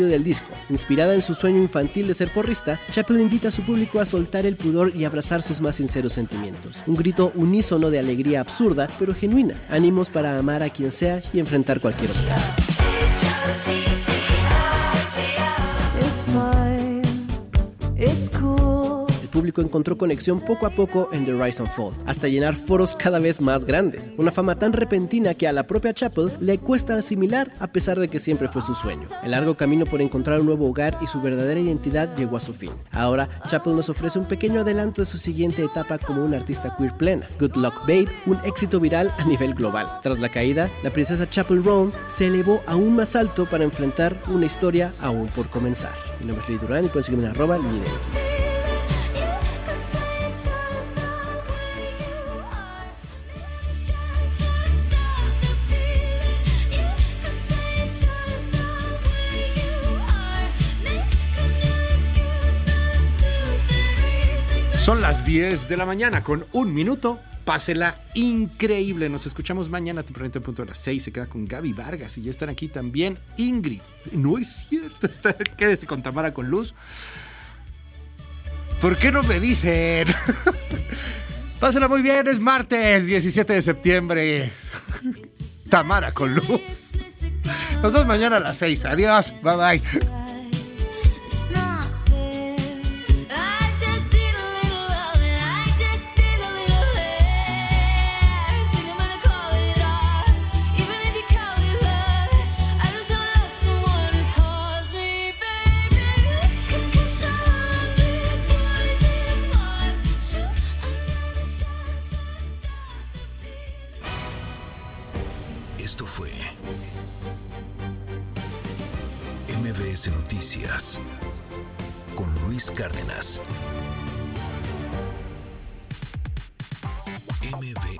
del disco. Inspirada en su sueño infantil de ser porrista, Chapel invita a su público a soltar el pudor y abrazar sus más sinceros sentimientos. Un grito unísono de alegría absurda, pero genuina. Ánimos para amar a quien sea y enfrentar cualquier obstáculo. El público encontró conexión poco a poco en The Rise and Fall, hasta llenar foros cada vez más grandes. Una fama tan repentina que a la propia Chapel le cuesta asimilar, a pesar de que siempre fue su sueño. El largo camino por encontrar un nuevo hogar y su verdadera identidad llegó a su fin. Ahora, Chapel nos ofrece un pequeño adelanto de su siguiente etapa como una artista queer plena. Good Luck Babe, un éxito viral a nivel global. Tras la caída, la princesa Chapel Roan se elevó aún más alto para enfrentar una historia aún por comenzar. Mi nombre es Luis Durán y pueden seguirme en @LuiDX. Son las 10 de la mañana con 1 minuto. Pásela increíble. Nos escuchamos mañana tempranito en punto de las 6. Se queda con Gaby Vargas y ya están aquí también Ingrid. No es cierto. Quédese con Tamara con Luz. ¿Por qué no me dicen? Pásela muy bien. Es martes 17 de septiembre. Tamara con Luz. Nos vemos mañana a las 6. Adiós. Bye bye. Esto fue MBS Noticias con Luis Cárdenas. MBS